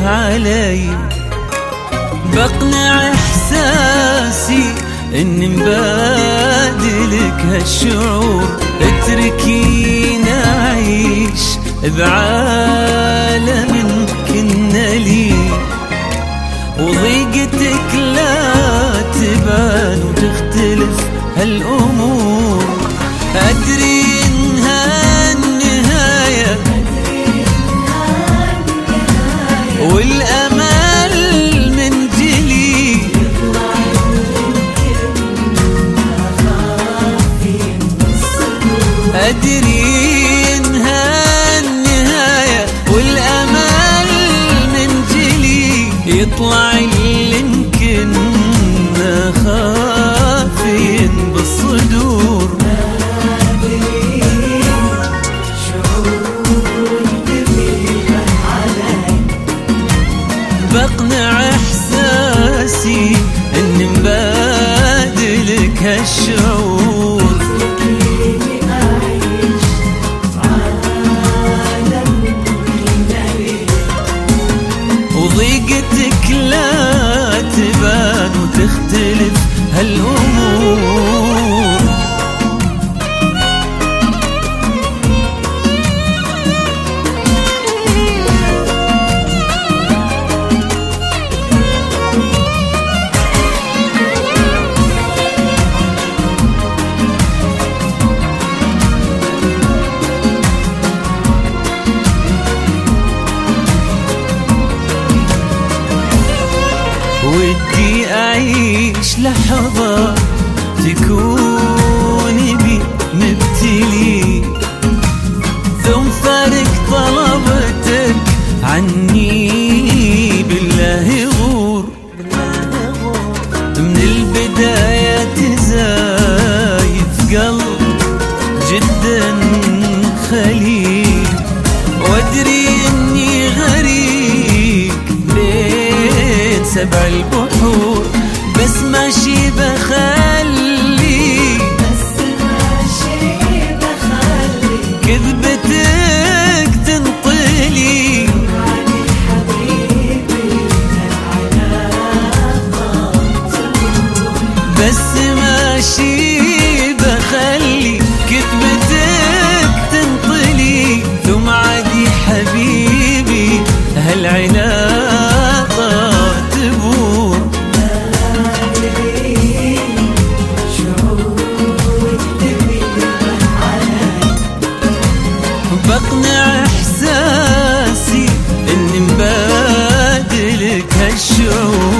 علي، بقنع إحساسي إني مبادلك هالشعور. اتركيني أعيش بعالم كنا لي، وضيقتك لا تبان وتختلف هالأمور. أدري إنها النهاية والأمل من جلي، أدري إنها النهاية والأمل من جلي، يطلع اللي يمكن خافين بالصدور. بقنع إحساسي إني مبادلك هالشعور. وضيقتك لا تبان وتختلف هالأمور. ودي أعيش لحظة تكوني بي مبتلي، ثم فارق طلبتك عني بالله غور. من البداية زايد قلب جدا خليل، وأدري إني غريق بين 7 البحور، بس ماشي بخلي كذبتك تنطلي. بس ماشي بخلي كذبتك تنطلي، ثم عادي حبيبي هالعناقة تبور. بقنع إحساسي إني مبادلك هالشعور.